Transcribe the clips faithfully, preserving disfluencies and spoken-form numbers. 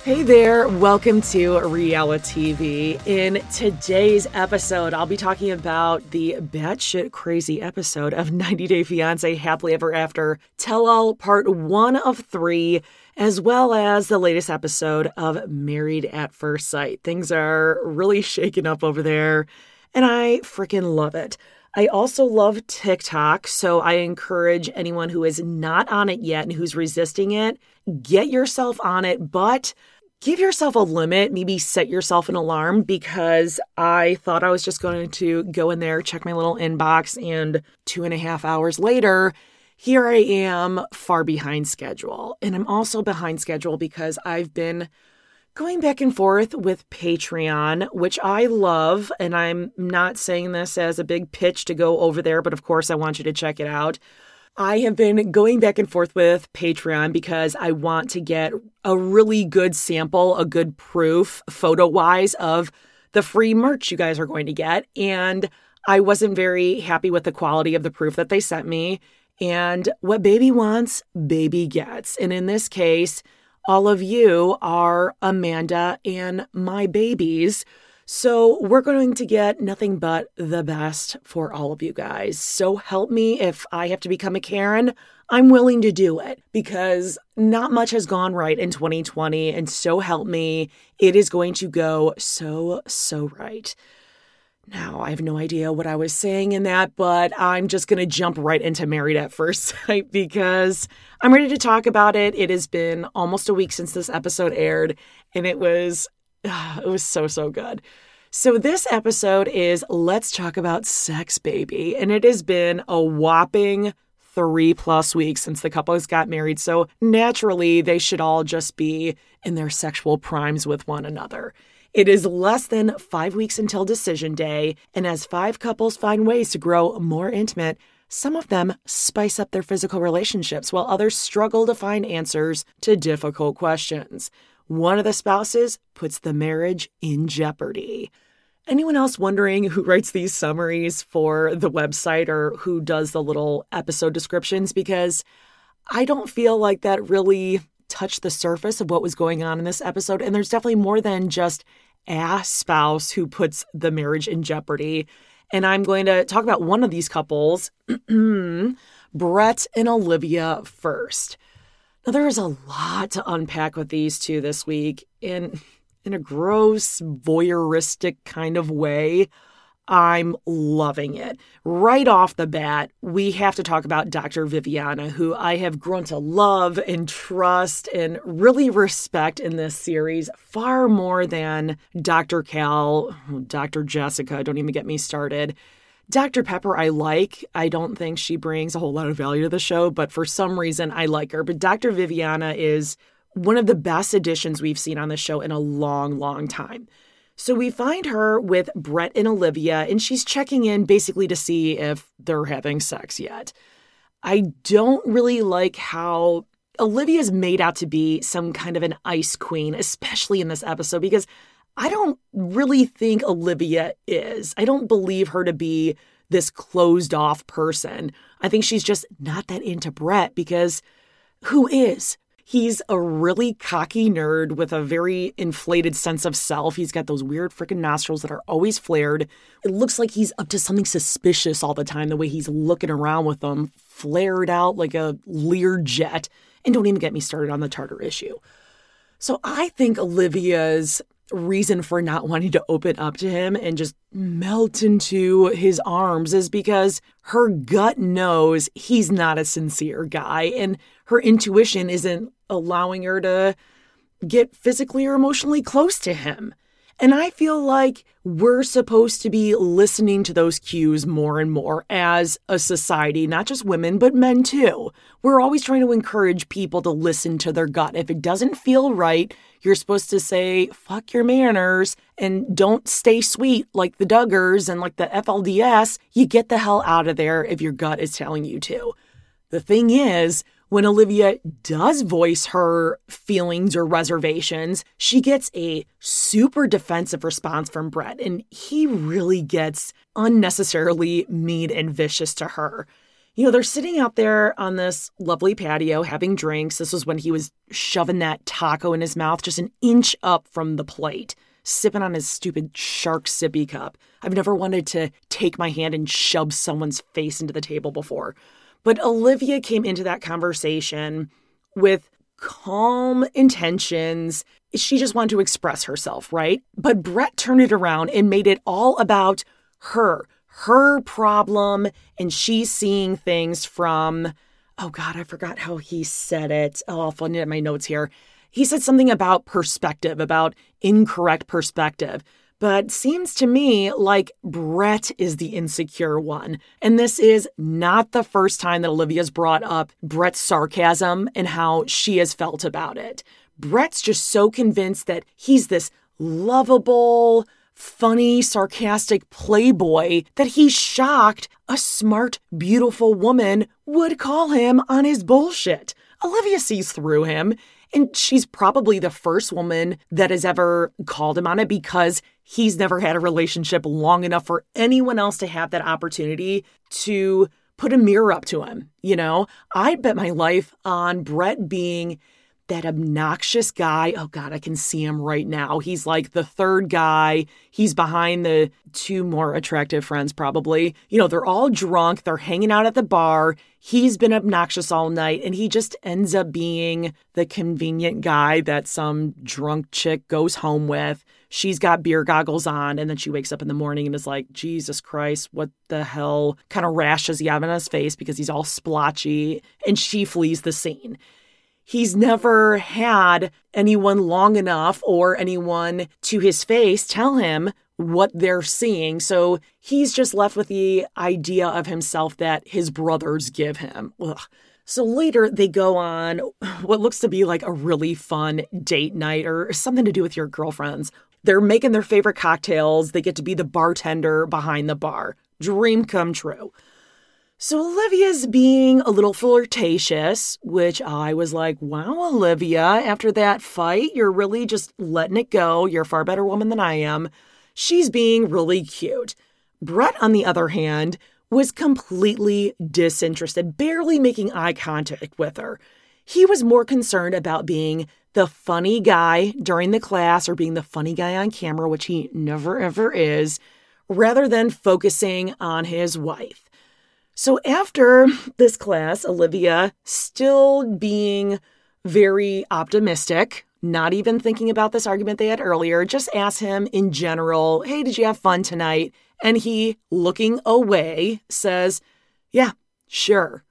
Hey there, welcome to Reality T V. In today's episode, I'll be talking about the batshit crazy episode of ninety Day Fiancé Happily Ever After Tell-All Part one of three, as well as the latest episode of Married at First Sight. Things are really shaking up over there, and I freaking love it. I also love TikTok, so I encourage anyone who is not on it yet and who's resisting it, get yourself on it, but give yourself a limit, maybe set yourself an alarm, because I thought I was just going to go in there, check my little inbox, and two and a half hours later, here I am far behind schedule. And I'm also behind schedule because I've been going back and forth with Patreon, which I love, and I'm not saying this as a big pitch to go over there, but of course I want you to check it out. I have been going back and forth with Patreon because I want to get a really good sample, a good proof, photo-wise, of the free merch you guys are going to get. And I wasn't very happy with the quality of the proof that they sent me. And what baby wants, baby gets. And in this case, all of you are Amanda and my babies. So we're going to get nothing but the best for all of you guys. So help me if I have to become a Karen. I'm willing to do it because not much has gone right in twenty twenty. And so help me, it is going to go so, so right. Now, I have no idea what I was saying in that, but I'm just going to jump right into Married at First Sight because I'm ready to talk about it. It has been almost a week since this episode aired, and it was it was so, so good. So this episode is Let's Talk About Sex, Baby. And it has been a whopping three plus weeks since the couples got married. So naturally, they should all just be in their sexual primes with one another. It is less than five weeks until decision day. And as five couples find ways to grow more intimate, some of them spice up their physical relationships while others struggle to find answers to difficult questions. One of the spouses puts the marriage in jeopardy. Anyone else wondering who writes these summaries for the website or who does the little episode descriptions? Because I don't feel like that really touched the surface of what was going on in this episode. And there's definitely more than just a spouse who puts the marriage in jeopardy. And I'm going to talk about one of these couples, Brett and Olivia, first. Now, there is a lot to unpack with these two this week in, in a gross, voyeuristic kind of way. I'm loving it. Right off the bat, we have to talk about Doctor Viviana, who I have grown to love and trust and really respect in this series far more than Doctor Cal, Doctor Jessica, don't even get me started. Doctor Pepper, I like. I don't think she brings a whole lot of value to the show, but for some reason, I like her. But Doctor Viviana is one of the best additions we've seen on the show in a long, long time. So we find her with Brett and Olivia, and she's checking in basically to see if they're having sex yet. I don't really like how Olivia's made out to be some kind of an ice queen, especially in this episode, because I don't really think Olivia is. I don't believe her to be this closed off person. I think she's just not that into Brett because who is? He's a really cocky nerd with a very inflated sense of self. He's got those weird freaking nostrils that are always flared. It looks like he's up to something suspicious all the time, the way he's looking around with them, flared out like a Learjet. And don't even get me started on the tartar issue. So I think Olivia's reason for not wanting to open up to him and just melt into his arms is because her gut knows he's not a sincere guy, and her intuition isn't allowing her to get physically or emotionally close to him. And I feel like we're supposed to be listening to those cues more and more as a society, not just women, but men too. We're always trying to encourage people to listen to their gut. If it doesn't feel right, you're supposed to say, fuck your manners and don't stay sweet like the Duggars and like the F L D S. You get the hell out of there if your gut is telling you to. The thing is, when Olivia does voice her feelings or reservations, she gets a super defensive response from Brett, and he really gets unnecessarily mean and vicious to her. You know, they're sitting out there on this lovely patio having drinks. This was when he was shoving that taco in his mouth just an inch up from the plate, sipping on his stupid shark sippy cup. I've never wanted to take my hand and shove someone's face into the table before. But Olivia came into that conversation with calm intentions. She just wanted to express herself, right? But Brett turned it around and made it all about her. her problem, and she's seeing things from, oh God, I forgot how he said it. Oh, I'll find it in my notes here. He said something about perspective, about incorrect perspective. But seems to me like Brett is the insecure one. And this is not the first time that Olivia's brought up Brett's sarcasm and how she has felt about it. Brett's just so convinced that he's this lovable, funny, sarcastic playboy that he's shocked a smart, beautiful woman would call him on his bullshit. Olivia sees through him, and she's probably the first woman that has ever called him on it because he's never had a relationship long enough for anyone else to have that opportunity to put a mirror up to him. You know, I bet my life on Brett being that obnoxious guy. Oh God, I can see him right now. He's like the third guy. He's behind the two more attractive friends, probably. You know, they're all drunk. They're hanging out at the bar. He's been obnoxious all night, and he just ends up being the convenient guy that some drunk chick goes home with. She's got beer goggles on, and then she wakes up in the morning and is like, Jesus Christ, what the hell kind of rash does he have on his face because he's all splotchy, and she flees the scene. He's never had anyone long enough or anyone to his face tell him what they're seeing. So he's just left with the idea of himself that his brothers give him. Ugh. So later they go on what looks to be like a really fun date night or something to do with your girlfriends. They're making their favorite cocktails. They get to be the bartender behind the bar. Dream come true. So Olivia's being a little flirtatious, which I was like, wow, Olivia, after that fight, you're really just letting it go. You're a far better woman than I am. She's being really cute. Brett, on the other hand, was completely disinterested, barely making eye contact with her. He was more concerned about being the funny guy during the class or being the funny guy on camera, which he never, ever is, rather than focusing on his wife. So after this class, Olivia, still being very optimistic, not even thinking about this argument they had earlier, just asked him in general, hey, did you have fun tonight? And he, looking away, says, yeah, sure.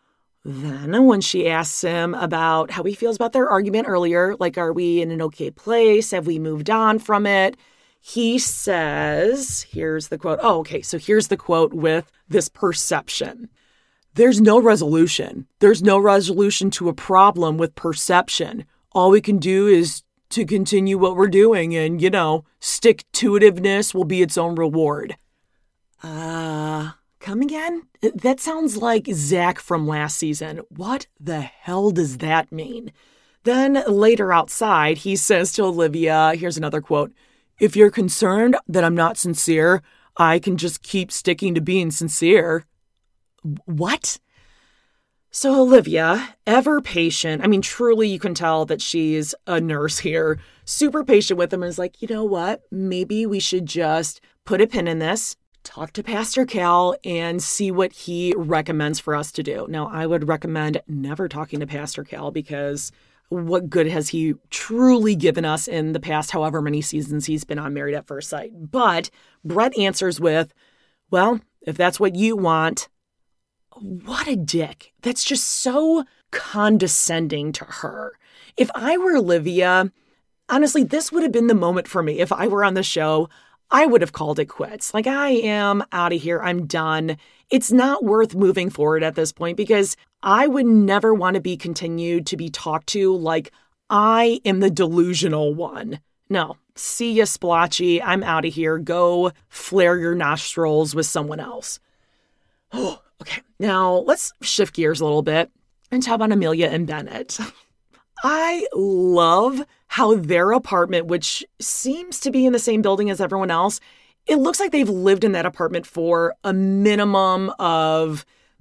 Then when she asks him about how he feels about their argument earlier, like, are we in an okay place? Have we moved on from it? He says, here's the quote. Oh, okay. So here's the quote with this perception. There's no resolution. There's no resolution to a problem with perception. All we can do is to continue what we're doing and, you know, stick-to-itiveness will be its own reward. Uh, come again? That sounds like Zach from last season. What the hell does that mean? Then later outside, he says to Olivia, here's another quote, if you're concerned that I'm not sincere, I can just keep sticking to being sincere. What? So Olivia, ever patient, I mean, truly you can tell that she's a nurse here, super patient with him and is like, you know what? Maybe we should just put a pin in this, talk to Pastor Cal and see what he recommends for us to do. Now, I would recommend never talking to Pastor Cal because what good has he truly given us in the past however many seasons he's been on Married at First Sight? But Brett answers with, well, if that's what you want. What a dick. That's just so condescending to her. If I were Olivia, honestly, this would have been the moment for me. If I were on the show, I would have called it quits. Like, I am out of here. I'm done. It's not worth moving forward at this point because I would never want to be continued to be talked to like I am the delusional one. No, see ya, splotchy. I'm out of here. Go flare your nostrils with someone else. Oh, okay. Now let's shift gears a little bit and talk about Amelia and Bennett. I love how their apartment, which seems to be in the same building as everyone else, it looks like they've lived in that apartment for a minimum of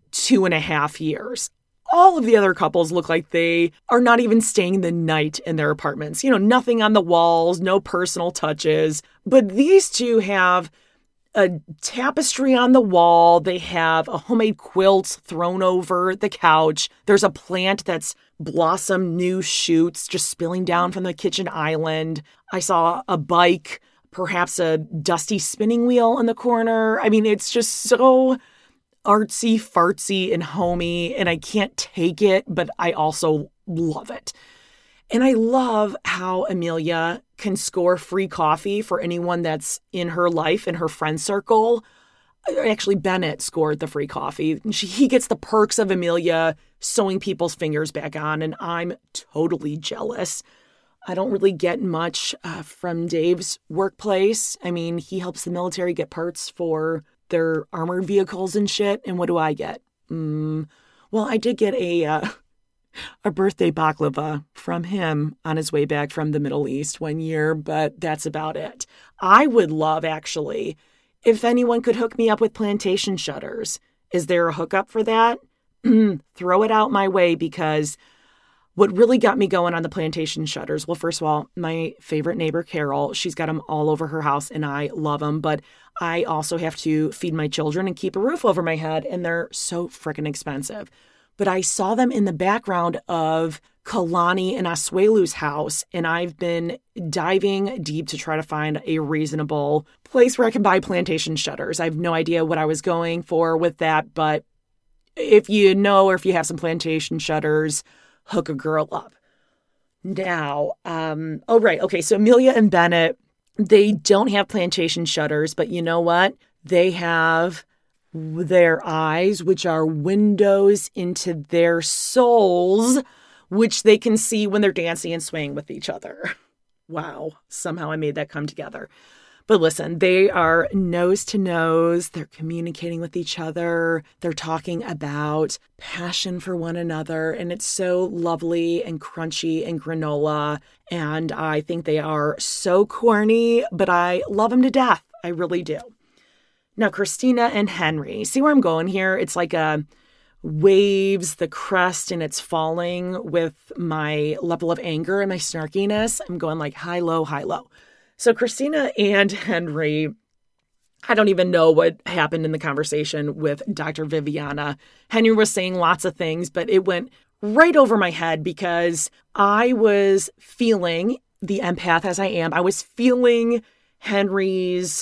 two and a half years. All of the other couples look like they are not even staying the night in their apartments. You know, nothing on the walls, no personal touches. But these two have a tapestry on the wall. They have a homemade quilt thrown over the couch. There's a plant that's blossomed new shoots just spilling down from the kitchen island. I saw a bike, perhaps a dusty spinning wheel in the corner. I mean, it's just so artsy, fartsy, and homey, and I can't take it, but I also love it. And I love how Amelia can score free coffee for anyone that's in her life, in her friend circle. Actually, Bennett scored the free coffee. She, he gets the perks of Amelia sewing people's fingers back on, and I'm totally jealous. I don't really get much uh, from Dave's workplace. I mean, he helps the military get parts for their armored vehicles and shit. And what do I get? Mm, well, I did get a uh, a birthday baklava from him on his way back from the Middle East one year, but that's about it. I would love, actually, if anyone could hook me up with plantation shutters. Is there a hookup for that? Throw it out my way, because what really got me going on the plantation shutters, well, first of all, my favorite neighbor, Carol, she's got them all over her house, and I love them. But I also have to feed my children and keep a roof over my head, and they're so freaking expensive. But I saw them in the background of Kalani and Asuelu's house, and I've been diving deep to try to find a reasonable place where I can buy plantation shutters. I have no idea what I was going for with that, but if you know or if you have some plantation shutters, hook a girl up. Now, um, oh, right. Okay. So Amelia and Bennett, they don't have plantation shutters, but you know what? They have their eyes, which are windows into their souls, which they can see when they're dancing and swaying with each other. Wow. Somehow I made that come together. But listen, they are nose to nose. They're communicating with each other. They're talking about passion for one another. And it's so lovely and crunchy and granola. And I think they are so corny, but I love them to death. I really do. Now, Christina and Henry. See where I'm going here? It's like a waves, the crest, and it's falling with my level of anger and my snarkiness. I'm going like high, low, high, low. So Christina and Henry, I don't even know what happened in the conversation with Doctor Viviana. Henry was saying lots of things, but it went right over my head because I was feeling, the empath as I am, I was feeling Henry's,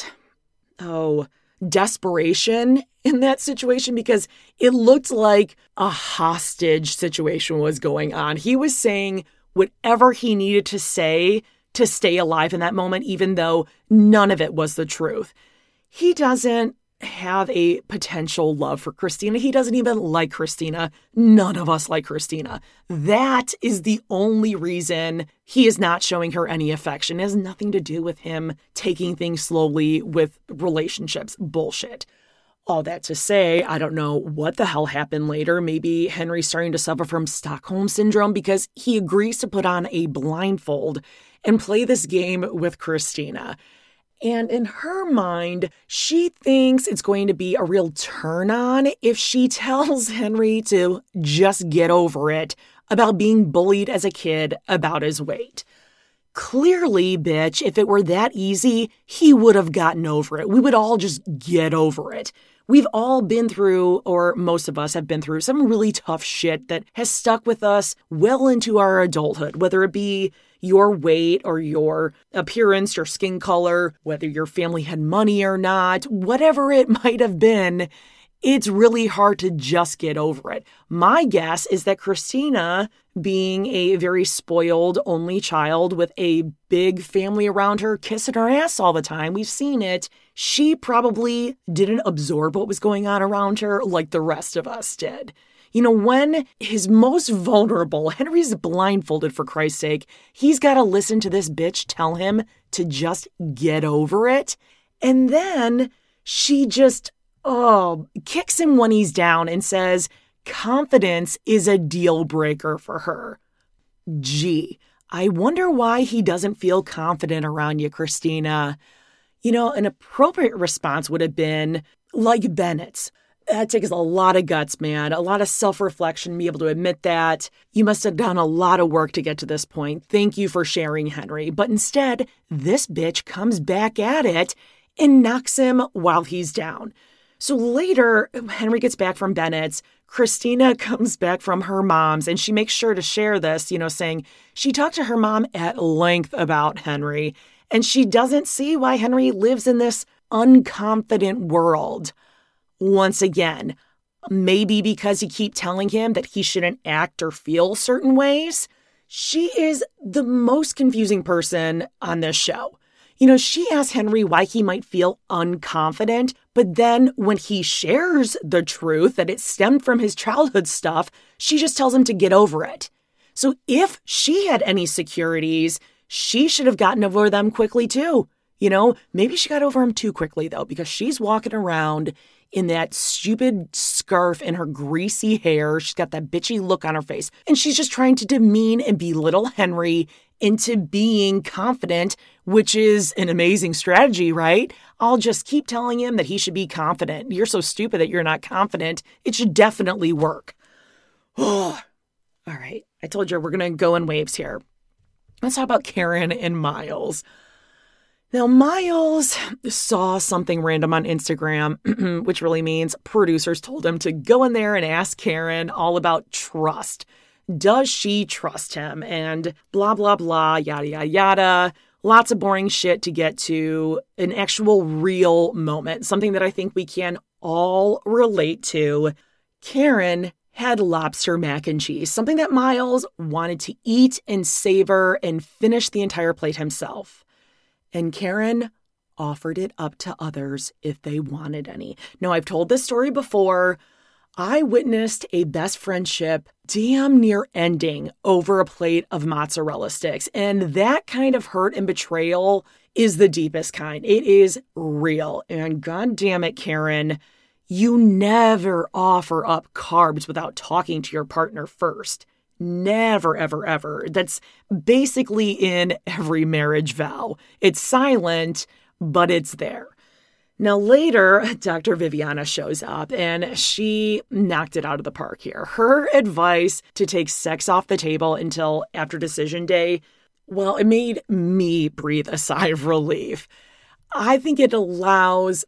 oh, desperation in that situation because it looked like a hostage situation was going on. He was saying whatever he needed to say to stay alive in that moment, even though none of it was the truth. He doesn't have a potential love for Christina. He doesn't even like Christina. None of us like Christina. That is the only reason he is not showing her any affection. It has nothing to do with him taking things slowly with relationships. Bullshit. All that to say, I don't know what the hell happened later. Maybe Henry's starting to suffer from Stockholm Syndrome because he agrees to put on a blindfold and play this game with Christina. And in her mind, she thinks it's going to be a real turn on if she tells Henry to just get over it about being bullied as a kid about his weight. Clearly, bitch, if it were that easy, he would have gotten over it. We would all just get over it. We've all been through, or most of us have been through, some really tough shit that has stuck with us well into our adulthood, whether it be your weight or your appearance, your skin color, whether your family had money or not, whatever it might have been, it's really hard to just get over it. My guess is that Christina, being a very spoiled only child with a big family around her kissing her ass all the time, we've seen it, she probably didn't absorb what was going on around her like the rest of us did. You know, when he's most vulnerable, Henry's blindfolded, for Christ's sake. He's got to listen to this bitch tell him to just get over it. And then she just, oh, kicks him when he's down and says confidence is a deal breaker for her. Gee, I wonder why he doesn't feel confident around you, Christina. You know, an appropriate response would have been like Bennett's. That takes a lot of guts, man, a lot of self-reflection, be able to admit that. You must have done a lot of work to get to this point. Thank you for sharing, Henry. But instead, this bitch comes back at it and knocks him while he's down. So later, Henry gets back from Bennett's. Christina comes back from her mom's, and she makes sure to share this, you know, saying she talked to her mom at length about Henry, and she doesn't see why Henry lives in this unconfident world. Once again, maybe because you keep telling him that he shouldn't act or feel certain ways. She is the most confusing person on this show. You know, she asks Henry why he might feel unconfident, but then when he shares the truth that it stemmed from his childhood stuff, she just tells him to get over it. So if she had any securities, she should have gotten over them quickly too. You know, maybe she got over them too quickly though, because she's walking around in that stupid scarf and her greasy hair. She's got that bitchy look on her face. And she's just trying to demean and belittle Henry into being confident, which is an amazing strategy, right? I'll just keep telling him that he should be confident. You're so stupid that you're not confident. It should definitely work. Oh, all right. I told you we're going to go in waves here. Let's talk about Karen and Miles. Now, Miles saw something random on Instagram, which really means producers told him to go in there and ask Karen all about trust. Does she trust him? And blah, blah, blah, yada, yada, yada. Lots of boring shit to get to an actual real moment, something that I think we can all relate to. Karen had lobster mac and cheese, something that Miles wanted to eat and savor and finish the entire plate himself. And Karen offered it up to others if they wanted any. Now, I've told this story before. I witnessed a best friendship damn near ending over a plate of mozzarella sticks. And that kind of hurt and betrayal is the deepest kind. It is real. And God damn it, Karen, you never offer up carbs without talking to your partner first. Never, ever, ever. That's basically in every marriage vow. It's silent, but it's there. Now later, Doctor Viviana shows up and she knocked it out of the park here. Her advice to take sex off the table until after decision day, well, it made me breathe a sigh of relief. I think it allows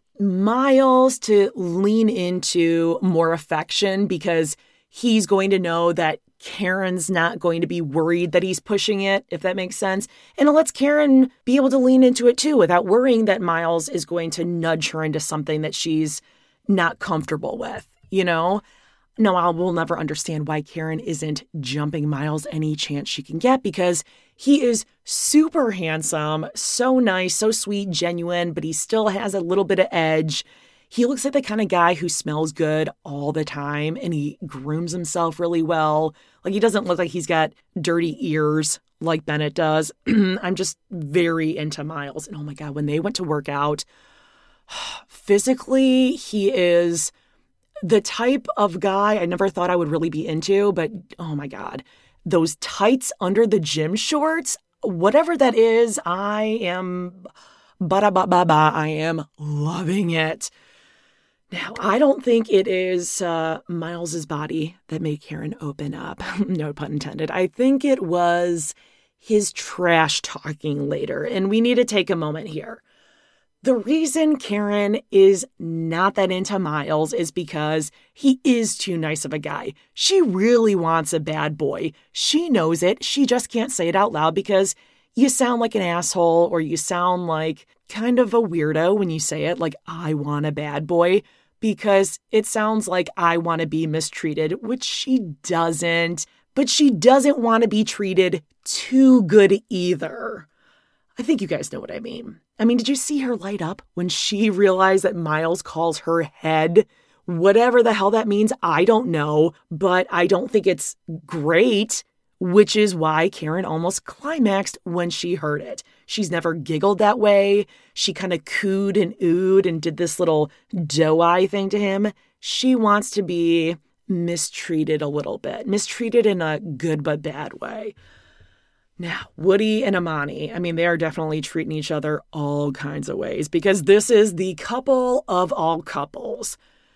Miles to lean into more affection because he's going to know that Karen's not going to be worried that he's pushing it, if that makes sense. And it lets Karen be able to lean into it too without worrying that Miles is going to nudge her into something that she's not comfortable with, you know? No, I will never understand why Karen isn't jumping Miles any chance she can get because he is super handsome, so nice, so sweet, genuine, but he still has a little bit of edge. He looks like the kind of guy who smells good all the time and he grooms himself really well. Like he doesn't look like he's got dirty ears like Bennett does. I'm just very into Miles. And oh my God, when they went to work out, physically, he is the type of guy I never thought I would really be into. But oh my God, those tights under the gym shorts, whatever that is, I am, ba-da-ba-ba-ba, I am loving it. Now, I don't think it is uh, Miles's body that made Karen open up. No pun intended. I think it was his trash talking later. And we need to take a moment here. The reason Karen is not that into Miles is because he is too nice of a guy. She really wants a bad boy. She knows it. She just can't say it out loud because you sound like an asshole or you sound like kind of a weirdo when you say it, like, I want a bad boy. Because it sounds like I want to be mistreated, which she doesn't. But she doesn't want to be treated too good either. I think you guys know what I mean. I mean, did you see her light up when she realized that Miles calls her head? Whatever the hell that means, I don't know. But I don't think it's great, which is why Karen almost climaxed when she heard it. She's never giggled that way. She kind of cooed and oohed and did this little doe-eye thing to him. She wants to be mistreated a little bit. Mistreated in a good but bad way. Now, Woody and Amani, I mean, they are definitely treating each other all kinds of ways because this is the couple of all couples.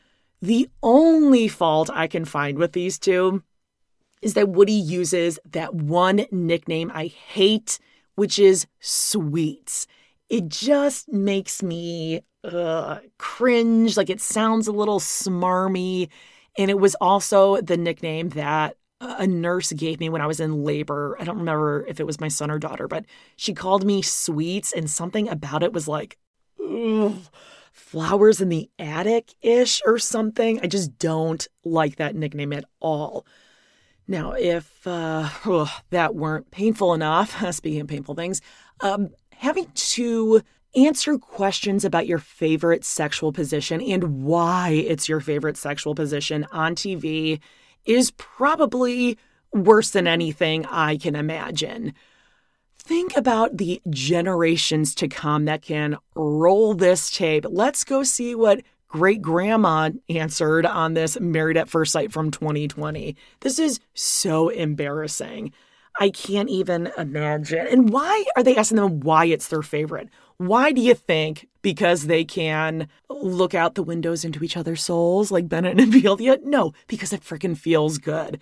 The only fault I can find with these two is that Woody uses that one nickname I hate, which is Sweets. It just makes me uh, cringe, like it sounds a little smarmy. And it was also the nickname that a nurse gave me when I was in labor. I don't remember if it was my son or daughter, but she called me Sweets, and something about it was like, ugh, flowers in the attic-ish or something. I just don't like that nickname at all. Now, if uh, ugh, that weren't painful enough, speaking of painful things, um, having to answer questions about your favorite sexual position and why it's your favorite sexual position on T V is probably worse than anything I can imagine. Think about the generations to come that can roll this tape. Let's go see what great-grandma answered on this Married at First Sight from twenty twenty. This is so embarrassing. I can't even imagine. And why are they asking them why it's their favorite? Why do you think? Because they can look out the windows into each other's souls like Bennett and Bedelia? No, because it freaking feels good.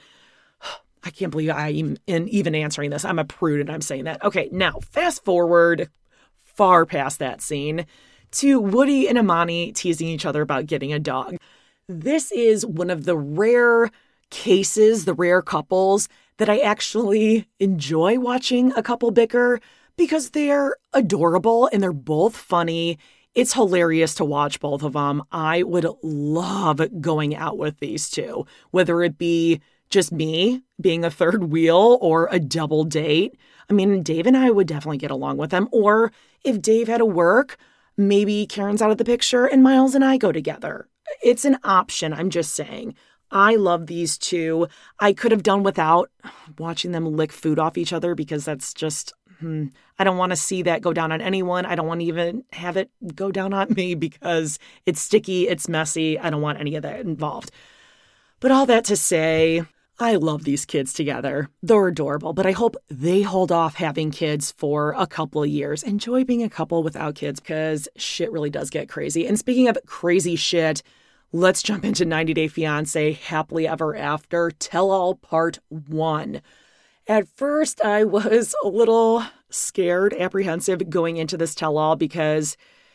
I can't believe I'm in even answering this. I'm a prude and I'm saying that. Okay, now fast forward far past that scene to Woody and Imani teasing each other about getting a dog. This is one of the rare cases, the rare couples that I actually enjoy watching a couple bicker because they're adorable and they're both funny. It's hilarious to watch both of them. I would love going out with these two, whether it be just me being a third wheel or a double date. I mean, Dave and I would definitely get along with them. Or if Dave had to work, maybe Karen's out of the picture and Miles and I go together. It's an option, I'm just saying. I love these two. I could have done without watching them lick food off each other because that's just, hmm, I don't want to see that go down on anyone. I don't want to even have it go down on me because it's sticky, it's messy. I don't want any of that involved. But all that to say, I love these kids together. They're adorable, but I hope they hold off having kids for a couple of years. Enjoy being a couple without kids because shit really does get crazy. And speaking of crazy shit, let's jump into ninety Day Fiancé Happily Ever After Tell-All Part one. At first, I was a little scared, apprehensive going into this tell-all because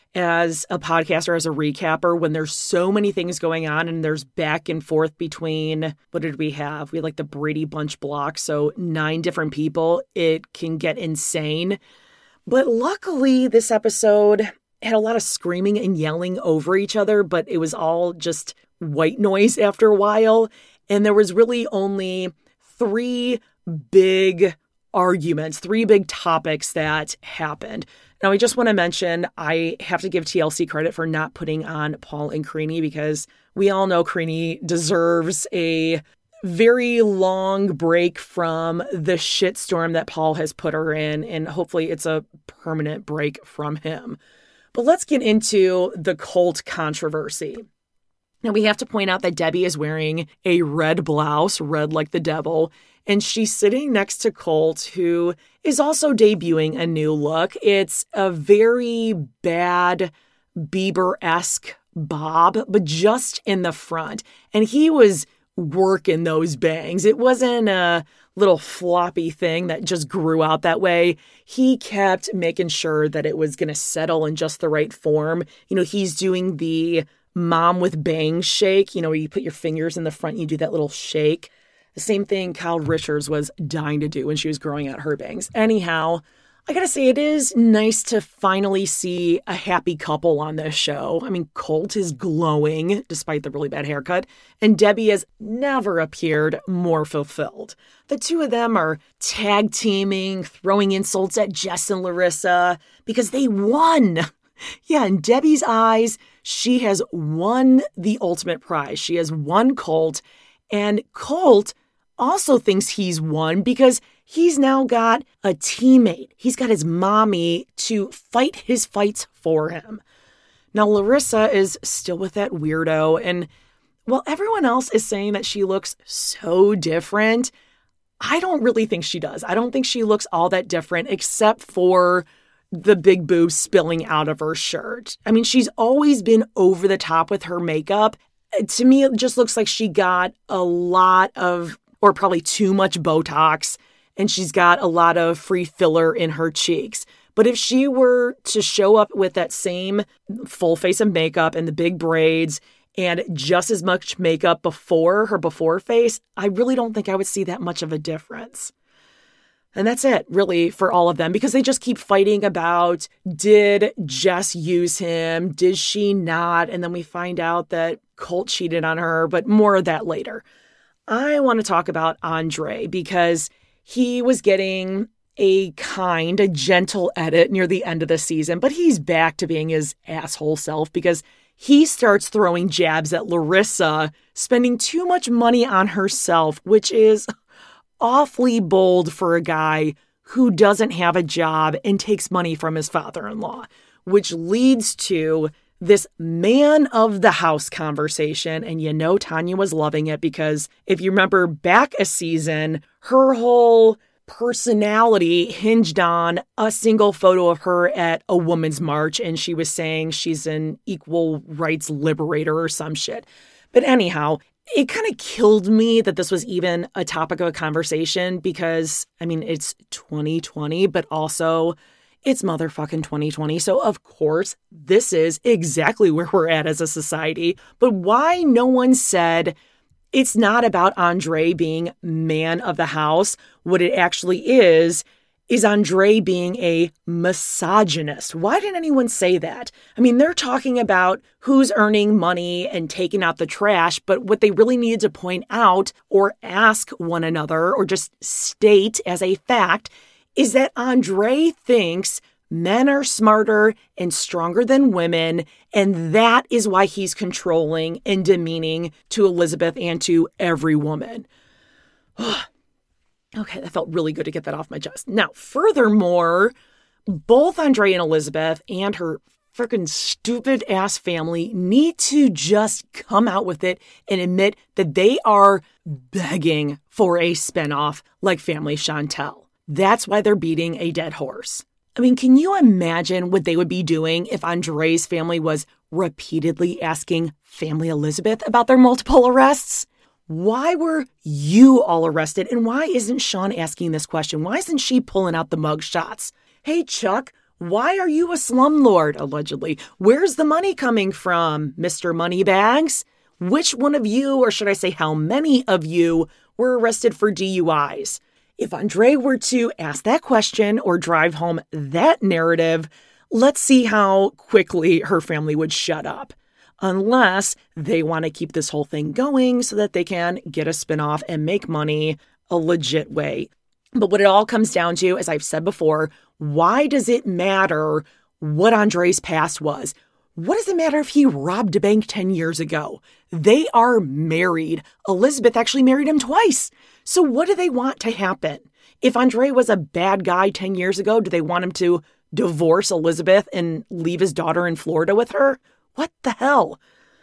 as a podcaster, as a recapper, when there's so many things going on and there's back and forth between, what did we have? We had like the Brady Bunch block, so nine different people. It can get insane. But luckily, this episode had a lot of screaming and yelling over each other, but it was all just white noise after a while. And there was really only three big arguments, three big topics that happened. Now, I just want to mention, I have to give T L C credit for not putting on Paul and Karine because we all know Karine deserves a very long break from the shitstorm that Paul has put her in, and hopefully it's a permanent break from him. But let's get into the Colt controversy. Now, we have to point out that Debbie is wearing a red blouse, red like the devil, and she's sitting next to Colt, who is also debuting a new look. It's a very bad Bieber-esque bob, but just in the front. And he was working those bangs. It wasn't a little floppy thing that just grew out that way. He kept making sure that it was going to settle in just the right form. You know, he's doing the mom with bangs shake, you know, where you put your fingers in the front and you do that little shake. The same thing Kyle Richards was dying to do when she was growing out her bangs. Anyhow, I gotta say, it is nice to finally see a happy couple on this show. I mean, Colt is glowing despite the really bad haircut, and Debbie has never appeared more fulfilled. The two of them are tag teaming, throwing insults at Jess and Larissa because they won. Yeah, in Debbie's eyes, she has won the ultimate prize. She has won Colt, and Colt also thinks he's won because he's now got a teammate. He's got his mommy to fight his fights for him. Now, Larissa is still with that weirdo, and while everyone else is saying that she looks so different, I don't really think she does. I don't think she looks all that different except for the big boobs spilling out of her shirt. I mean, she's always been over the top with her makeup. To me, it just looks like she got a lot of, or probably too much Botox, and she's got a lot of free filler in her cheeks. But if she were to show up with that same full face of makeup and the big braids and just as much makeup before her before face, I really don't think I would see that much of a difference. And that's it, really, for all of them, because they just keep fighting about, did Jess use him? Did she not? And then we find out that Colt cheated on her, but more of that later. I want to talk about Andre because he was getting a kind, a gentle edit near the end of the season, but he's back to being his asshole self because he starts throwing jabs at Larissa, spending too much money on herself, which is awfully bold for a guy who doesn't have a job and takes money from his father-in-law, which leads to this man of the house conversation. And you know, Tanya was loving it because if you remember back a season, her whole personality hinged on a single photo of her at a women's march. And she was saying she's an equal rights liberator or some shit. But anyhow, it kind of killed me that this was even a topic of a conversation because, I mean, it's twenty twenty, but also it's motherfucking twenty twenty. So, of course, this is exactly where we're at as a society. But why no one said it's not about Andre being man of the house? What it actually is, is Andre being a misogynist. Why didn't anyone say that? I mean, they're talking about who's earning money and taking out the trash, but what they really needed to point out or ask one another or just state as a fact is that Andre thinks men are smarter and stronger than women, and that is why he's controlling and demeaning to Elizabeth and to every woman. Okay, that felt really good to get that off my chest. Now, furthermore, both Andre and Elizabeth and her freaking stupid ass family need to just come out with it and admit that they are begging for a spinoff like Family Chantel. That's why they're beating a dead horse. I mean, can you imagine what they would be doing if Andre's family was repeatedly asking Family Elizabeth about their multiple arrests? Why were you all arrested? And why isn't Sean asking this question? Why isn't she pulling out the mug shots? Hey, Chuck, why are you a slumlord, allegedly? Where's the money coming from, Mister Moneybags? Which one of you, or should I say how many of you, were arrested for D U Is? If Andre were to ask that question or drive home that narrative, let's see how quickly her family would shut up. Unless they want to keep this whole thing going so that they can get a spinoff and make money a legit way. But what it all comes down to, as I've said before, why does it matter what Andre's past was? What does it matter if he robbed a bank ten years ago? They are married. Elizabeth actually married him twice. So what do they want to happen? If Andre was a bad guy ten years ago, do they want him to divorce Elizabeth and leave his daughter in Florida with her? What the hell?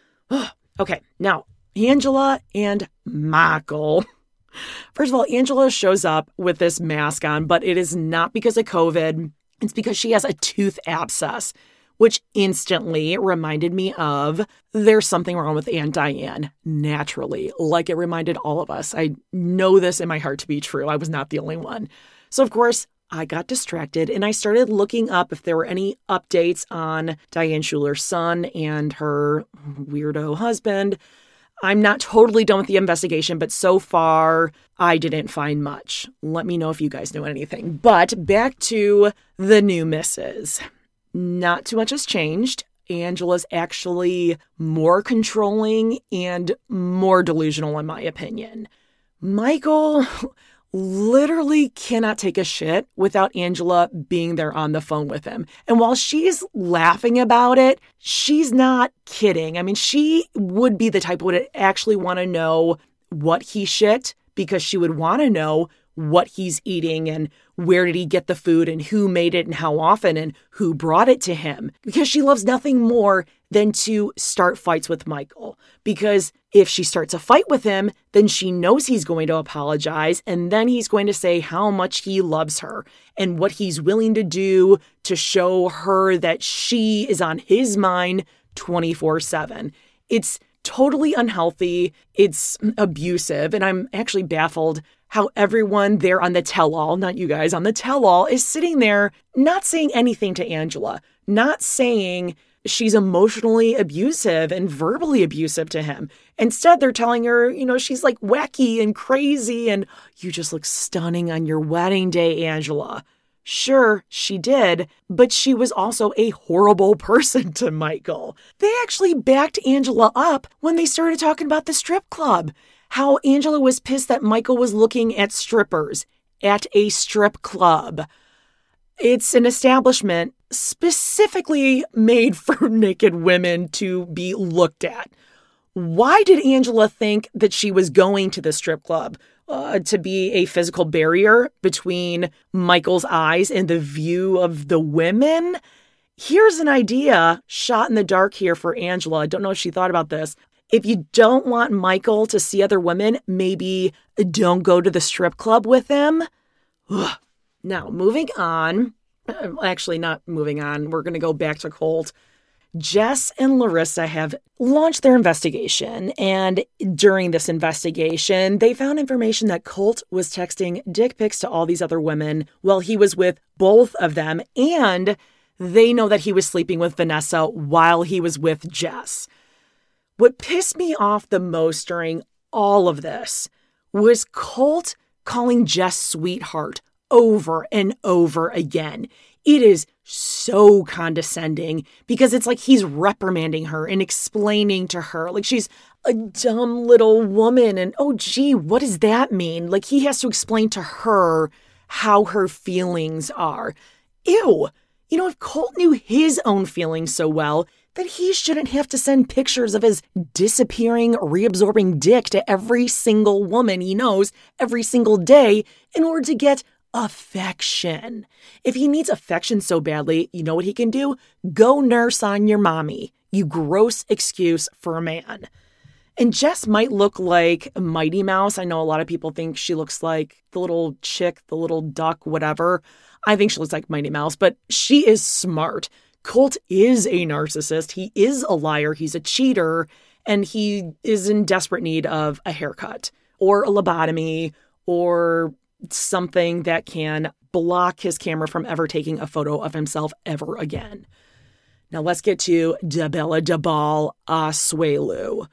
Okay, now, Angela and Michael. First of all, Angela shows up with this mask on, but it is not because of COVID. It's because she has a tooth abscess, which instantly reminded me of There's Something Wrong with Aunt Diane, naturally, like it reminded all of us. I know this in my heart to be true. I was not the only one. So, of course, I got distracted and I started looking up if there were any updates on Diane Schuler's son and her weirdo husband. I'm not totally done with the investigation, but so far I didn't find much. Let me know if you guys know anything. But back to the new missus. Not too much has changed. Angela's actually more controlling and more delusional, in my opinion. Michael literally cannot take a shit without Angela being there on the phone with him. And while she's laughing about it, she's not kidding. I mean, she would be the type who would actually want to know what he shit because she would want to know what he's eating and where did he get the food and who made it and how often and who brought it to him, because she loves nothing more than to start fights with Michael. Because if she starts a fight with him, then she knows he's going to apologize and then he's going to say how much he loves her and what he's willing to do to show her that she is on his mind twenty-four seven. It's totally unhealthy. It's abusive. And I'm actually baffled how everyone there on the tell-all, not you guys, on the tell-all is sitting there not saying anything to Angela, not saying she's emotionally abusive and verbally abusive to him. Instead, they're telling her, you know, she's like wacky and crazy and you just look stunning on your wedding day, Angela. Sure, she did, but she was also a horrible person to Michael. They actually backed Angela up when they started talking about the strip club. How Angela was pissed that Michael was looking at strippers at a strip club. It's an establishment specifically made for naked women to be looked at. Why did Angela think that she was going to the strip club? Uh, to be a physical barrier between Michael's eyes and the view of the women? Here's an idea shot in the dark here for Angela. I don't know if she thought about this. If you don't want Michael to see other women, maybe don't go to the strip club with him. Ugh. Now, moving on. Actually, not moving on. We're going to go back to Colt. Jess and Larissa have launched their investigation, and during this investigation, they found information that Colt was texting dick pics to all these other women while he was with both of them, and they know that he was sleeping with Vanessa while he was with Jess. What pissed me off the most during all of this was Colt calling Jess sweetheart over and over again. It is so condescending because it's like he's reprimanding her and explaining to her like she's a dumb little woman. And oh, gee, what does that mean? Like he has to explain to her how her feelings are. Ew. You know, if Colt knew his own feelings so well, then he shouldn't have to send pictures of his disappearing, reabsorbing dick to every single woman he knows every single day in order to get affection. If he needs affection so badly, you know what he can do? Go nurse on your mommy. You gross excuse for a man. And Jess might look like Mighty Mouse. I know a lot of people think she looks like the little chick, the little duck, whatever. I think she looks like Mighty Mouse, but she is smart. Colt is a narcissist. He is a liar. He's a cheater. And he is in desperate need of a haircut or a lobotomy or something that can block his camera from ever taking a photo of himself ever again. Now let's get to Dabella Dabal Asuelu.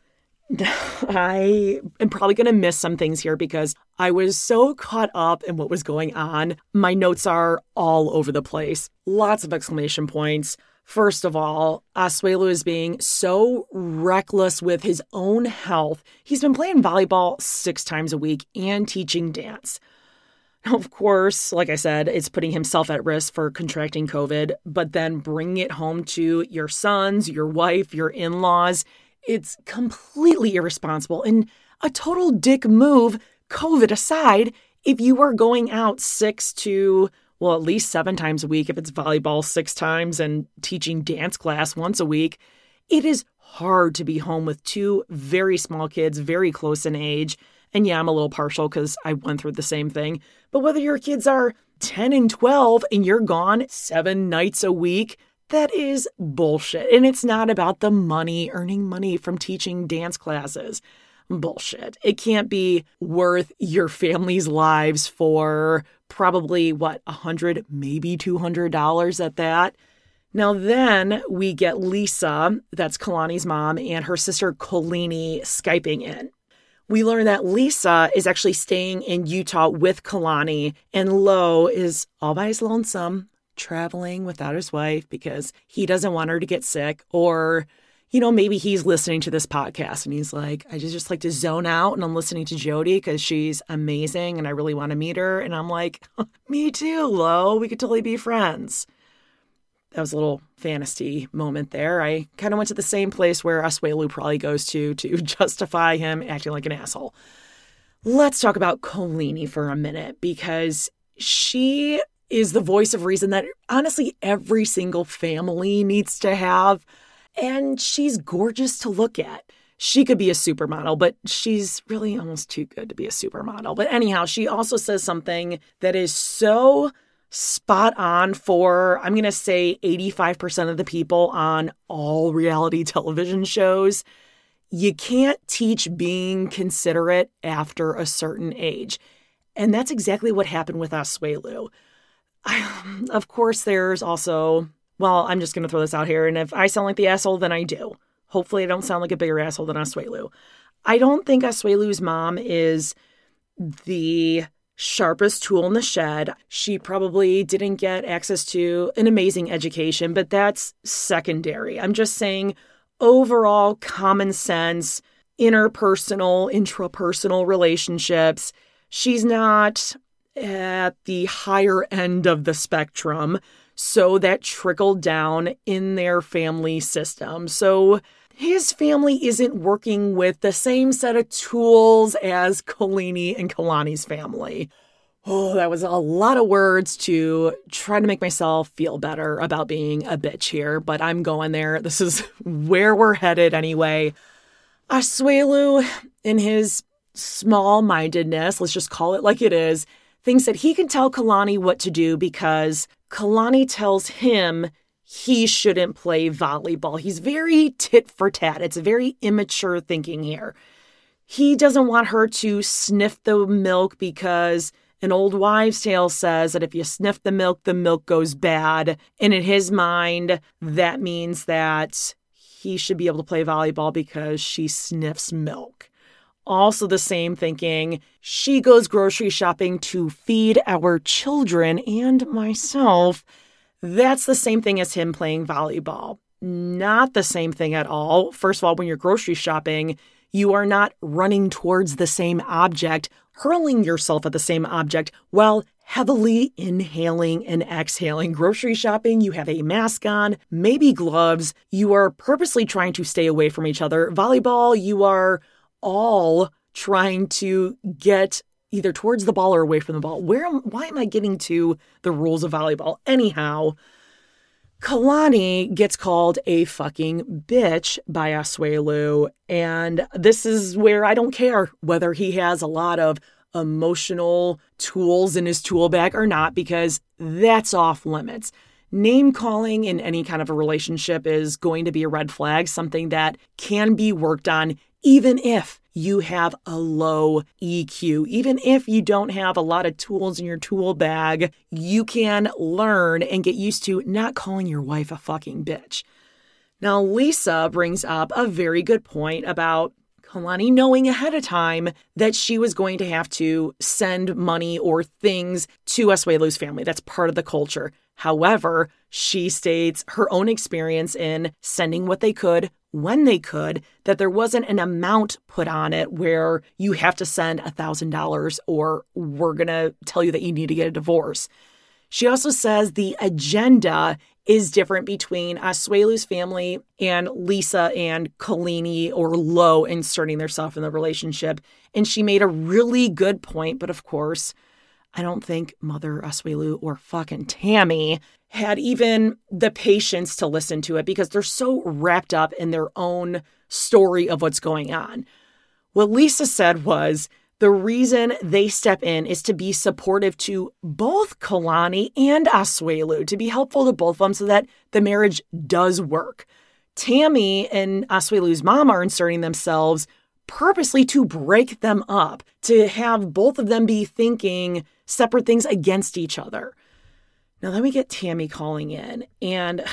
I am probably going to miss some things here because I was so caught up in what was going on. My notes are all over the place. Lots of exclamation points. First of all, Asuelu is being so reckless with his own health. He's been playing volleyball six times a week and teaching dance. Now, of course, like I said, it's putting himself at risk for contracting COVID, but then bringing it home to your sons, your wife, your in-laws. It's completely irresponsible and a total dick move, COVID aside, if you are going out six to, well, at least seven times a week, if it's volleyball six times and teaching dance class once a week. It is hard to be home with two very small kids, very close in age. And yeah, I'm a little partial because I went through the same thing. But whether your kids are ten and twelve and you're gone seven nights a week, that is bullshit. And it's not about the money, earning money from teaching dance classes. Bullshit. It can't be worth your family's lives for probably, what, one hundred, maybe two hundred dollars at that. Now then we get Lisa, that's Kalani's mom, and her sister Kolini Skyping in. We learn that Lisa is actually staying in Utah with Kalani, and Lo is all by his lonesome, traveling without his wife because he doesn't want her to get sick. Or, you know, maybe he's listening to this podcast and he's like, I just, just like to zone out and I'm listening to Jody because she's amazing and I really want to meet her. And I'm like, me too, Lo. We could totally be friends. That was a little fantasy moment there. I kind of went to the same place where Asuelu probably goes to to justify him acting like an asshole. Let's talk about Kolini for a minute because she is the voice of reason that honestly every single family needs to have. And she's gorgeous to look at. She could be a supermodel, but she's really almost too good to be a supermodel. But anyhow, she also says something that is so spot on for, I'm going to say eighty-five percent of the people on all reality television shows. you can't teach being considerate after a certain age. And that's exactly what happened with Asuelu. I, of course, there's also, well, I'm just going to throw this out here. And if I sound like the asshole, then I do. Hopefully I don't sound like a bigger asshole than Asuelu. I don't think Asuelu's mom is the sharpest tool in the shed. She probably didn't get access to an amazing education, but that's secondary. I'm just saying overall common sense, interpersonal, intrapersonal relationships. She's not at the higher end of the spectrum, so that trickled down in their family system. So his family isn't working with the same set of tools as Kolini and Kalani's family. Oh, that was a lot of words to try to make myself feel better about being a bitch here, but I'm going there. This is where we're headed anyway. Asuelu, in his small-mindedness, let's just call it like it is, thinks that he can tell Kalani what to do because Kalani tells him he shouldn't play volleyball. He's very tit for tat. It's very immature thinking here. He doesn't want her to sniff the milk because an old wives' tale says that if you sniff the milk, the milk goes bad. And in his mind, that means that he should be able to play volleyball because she sniffs milk. Also the same thinking, she goes grocery shopping to feed our children and myself. That's the same thing as him playing volleyball. Not the same thing at all. First of all, when you're grocery shopping, you are not running towards the same object, hurling yourself at the same object while heavily inhaling and exhaling. Grocery shopping, you have a mask on, maybe gloves. You are purposely trying to stay away from each other. Volleyball, you are all trying to get either towards the ball or away from the ball. Where am, why am I getting to the rules of volleyball? Anyhow, Kalani gets called a fucking bitch by Asuelu, and this is where I don't care whether he has a lot of emotional tools in his tool bag or not, because that's off limits. Name calling in any kind of a relationship is going to be a red flag, something that can be worked on even if you have a low E Q. Even if you don't have a lot of tools in your tool bag, you can learn and get used to not calling your wife a fucking bitch. Now, Lisa brings up a very good point about Kalani knowing ahead of time that she was going to have to send money or things to Asuelu's family. That's part of the culture. However, she states her own experience in sending what they could when they could, that there wasn't an amount put on it where you have to send one thousand dollars or we're going to tell you that you need to get a divorce. She also says the agenda is different between Asuelu's family and Lisa and Kolini or Lo inserting themselves in the relationship. And she made a really good point, but of course, I don't think Mother Asuelu or fucking Tammy had even the patience to listen to it because they're so wrapped up in their own story of what's going on. What Lisa said was the reason they step in is to be supportive to both Kalani and Asuelu, to be helpful to both of them so that the marriage does work. Tammy and Asuelu's mom are inserting themselves purposely to break them up, to have both of them be thinking separate things against each other. Now, then we get Tammy calling in, and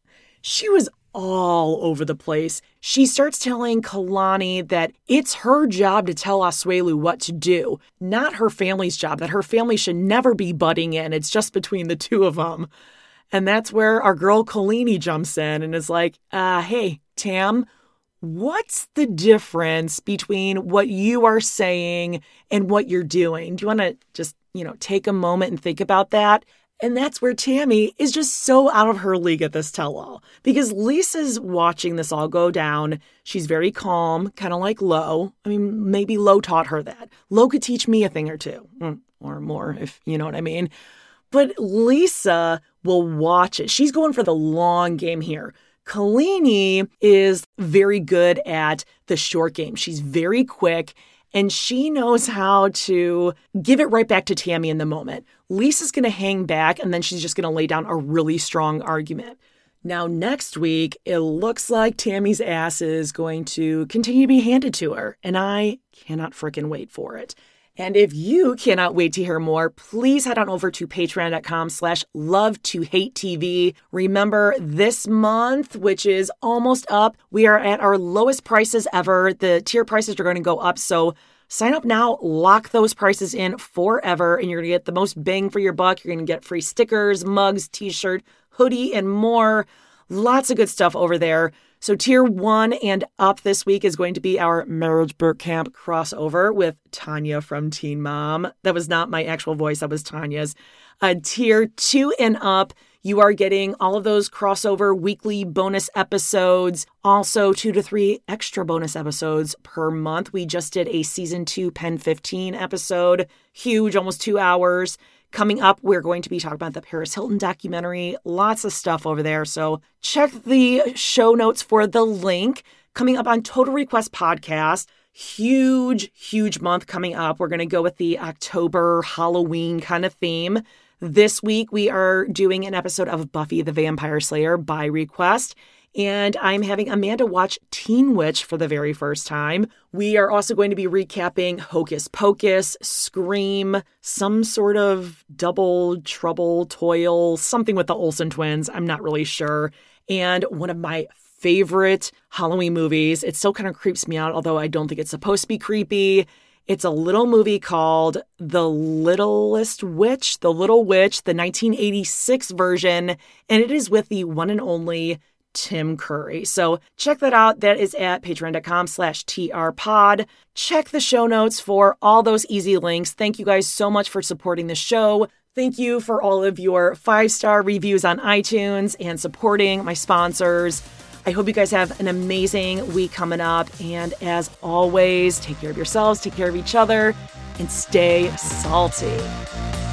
she was all over the place. She starts telling Kalani that it's her job to tell Asuelu what to do, not her family's job, that her family should never be butting in. It's just between the two of them. And that's where our girl Kolini jumps in and is like, uh, hey, Tam, what's the difference between what you are saying and what you're doing? Do you want to just, you know, take a moment and think about that? And that's where Tammy is just so out of her league at this tell-all. Because Lisa's watching this all go down. She's very calm, kind of like Lo. I mean, maybe Lo taught her that. Lo could teach me a thing or two. Or more, if you know what I mean. But Lisa will watch it. She's going for the long game here. Kolini is very good at the short game. She's very quick. And she knows how to give it right back to Tammy in the moment. Lisa's going to hang back, and then she's just going to lay down a really strong argument. Now, next week, it looks like Tammy's ass is going to continue to be handed to her, and I cannot frickin' wait for it. And if you cannot wait to hear more, please head on over to patreon.com slash love to hate TV. Remember, this month, which is almost up, we are at our lowest prices ever. The tier prices are going to go up, so sign up now, lock those prices in forever, and you're going to get the most bang for your buck. You're going to get free stickers, mugs, t-shirt, hoodie, and more. Lots of good stuff over there. So tier one and up this week is going to be our Marriage Boot Camp crossover with Tanya from Teen Mom. That was not my actual voice. That was Tanya's. Uh, tier two and up, you are getting all of those crossover weekly bonus episodes. Also, two to three extra bonus episodes per month. We just did a season two Pen fifteen episode. Huge, almost two hours. Coming up, we're going to be talking about the Paris Hilton documentary. Lots of stuff over there. So check the show notes for the link. Coming up on Total Request Podcast. Huge, huge month coming up. We're going to go with the October Halloween kind of theme. This week, we are doing an episode of Buffy the Vampire Slayer by request. And I'm having Amanda watch Teen Witch for the very first time. We are also going to be recapping Hocus Pocus, Scream, some sort of Double Trouble, Toil, something with the Olsen twins. I'm not really sure. And one of my favorite Halloween movies. It still kind of creeps me out, although I don't think it's supposed to be creepy. It's a little movie called The Littlest Witch, The Little Witch, the nineteen eighty-six version. And it is with the one and only Tim Curry. So check that out. That is at patreon.com slash trpod. Check the show notes for all those easy links. Thank you guys so much for supporting the show. Thank you for all of your five-star reviews on iTunes and supporting my sponsors. I hope you guys have an amazing week coming up. And as always, take care of yourselves, take care of each other, and stay salty.